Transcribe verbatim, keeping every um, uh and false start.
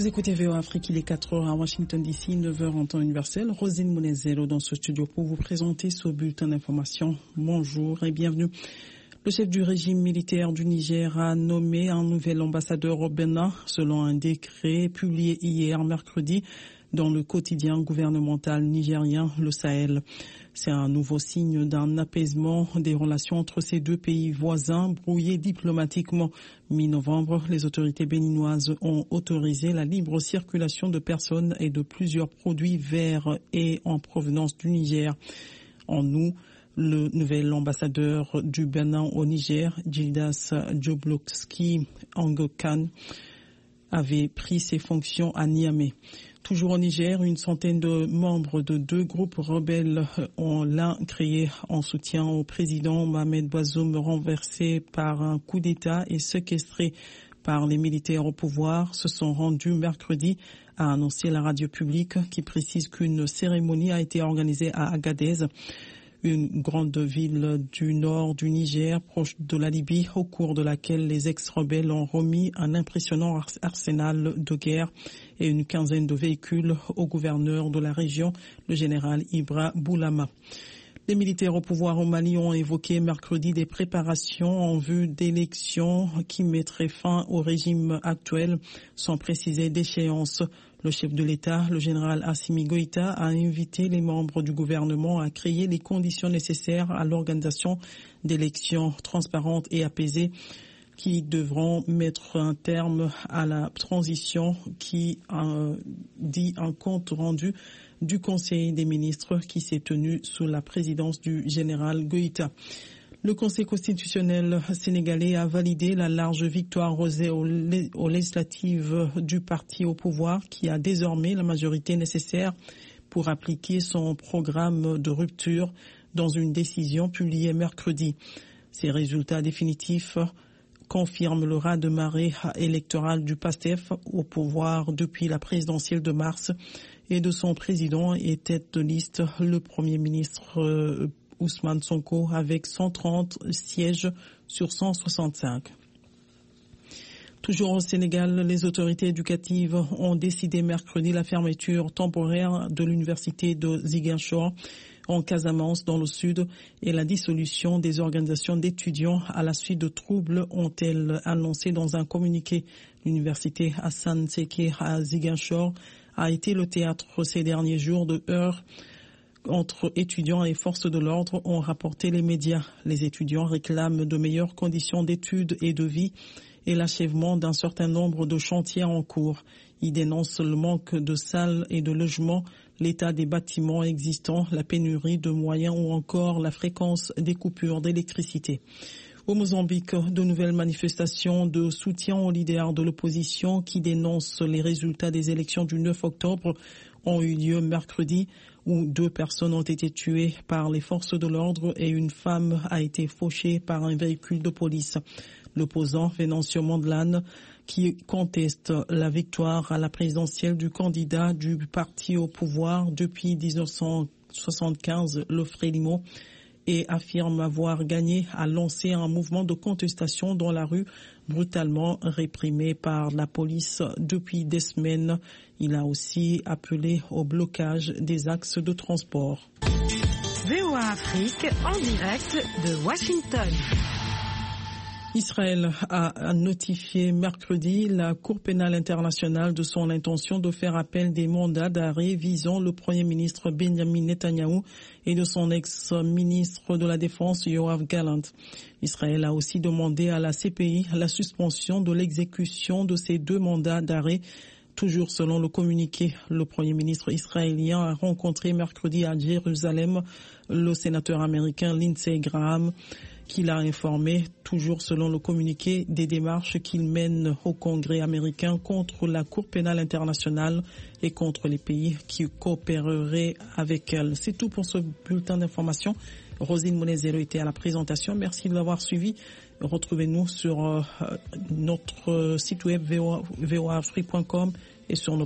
écoutez V O A Afrique, il est quatre heures à Washington D C, neuf heures en temps universel. Rosine Monezero dans ce studio pour vous présenter ce bulletin d'information. Bonjour et bienvenue. Le chef du régime militaire du Niger a nommé un nouvel ambassadeur au Bénin, selon un décret publié hier mercredi dans le quotidien gouvernemental nigérien, le Sahel. C'est un nouveau signe d'un apaisement des relations entre ces deux pays voisins, brouillés diplomatiquement. Mi-novembre, les autorités béninoises ont autorisé la libre circulation de personnes et de plusieurs produits vers et en provenance du Niger. En août, le nouvel ambassadeur du Bénin au Niger, Gildas Djoblowski Angokan, avait pris ses fonctions à Niamey. Toujours au Niger, une centaine de membres de deux groupes rebelles ont l'un créé en soutien au président Mohamed Bazoum, renversé par un coup d'État et séquestré par les militaires au pouvoir, se sont rendus mercredi, a annoncé la radio publique, qui précise qu'une cérémonie a été organisée à Agadez, une grande ville du nord du Niger, proche de la Libye, au cours de laquelle les ex-rebelles ont remis un impressionnant arsenal de guerre et une quinzaine de véhicules au gouverneur de la région, le général Ibra Boulama. Les militaires au pouvoir au Mali ont évoqué mercredi des préparations en vue d'élections qui mettraient fin au régime actuel, sans préciser d'échéance. Le chef de l'État, le général Assimi Goïta, a invité les membres du gouvernement à créer les conditions nécessaires à l'organisation d'élections transparentes et apaisées qui devront mettre un terme à la transition qui euh, dit un compte rendu du Conseil des ministres qui s'est tenu sous la présidence du général Goïta. Le Conseil constitutionnel sénégalais a validé la large victoire aux législatives du parti au pouvoir qui a désormais la majorité nécessaire pour appliquer son programme de rupture dans une décision publiée mercredi. Ces résultats définitifs confirment le raz-de-marée électoral du PASTEF au pouvoir depuis la présidentielle de mars et de son président et tête de liste, le Premier ministre Ousmane Sonko, avec cent trente sièges sur cent soixante-cinq. Toujours au Sénégal, les autorités éducatives ont décidé mercredi la fermeture temporaire de l'université de Ziguinchor en Casamance dans le sud et la dissolution des organisations d'étudiants à la suite de troubles, ont-elles annoncé dans un communiqué. L'université Hassan Seke à Ziguinchor a été le théâtre ces derniers jours de heurts entre étudiants et forces de l'ordre, ont rapporté les médias. Les étudiants réclament de meilleures conditions d'études et de vie et l'achèvement d'un certain nombre de chantiers en cours. Ils dénoncent le manque de salles et de logements, l'état des bâtiments existants, la pénurie de moyens ou encore la fréquence des coupures d'électricité. Au Mozambique, de nouvelles manifestations de soutien aux leaders de l'opposition qui dénoncent les résultats des élections du neuf octobre ont eu lieu mercredi, où deux personnes ont été tuées par les forces de l'ordre et une femme a été fauchée par un véhicule de police. L'opposant Venancio Mondlane, qui conteste la victoire à la présidentielle du candidat du parti au pouvoir depuis dix-neuf cent soixante-quinze, le Frélimo, et affirme avoir gagné, a lancé un mouvement de contestation dans la rue, brutalement réprimé par la police depuis des semaines. Il a aussi appelé au blocage des axes de transport. V O A Afrique en direct de Washington. Israël a notifié mercredi la Cour pénale internationale de son intention de faire appel des mandats d'arrêt visant le Premier ministre Benjamin Netanyahou et de son ex-ministre de la Défense Yoav Gallant. Israël a aussi demandé à la C P I la suspension de l'exécution de ces deux mandats d'arrêt. Toujours selon le communiqué, le Premier ministre israélien a rencontré mercredi à Jérusalem le sénateur américain Lindsey Graham, qu'il a informé, toujours selon le communiqué, des démarches qu'il mène au Congrès américain contre la Cour pénale internationale et contre les pays qui coopéreraient avec elle. C'est tout pour ce bulletin d'information. Rosine Monezero était à la présentation. Merci de l'avoir suivi. Retrouvez-nous sur euh, notre site web v o a afrique point com et sur nos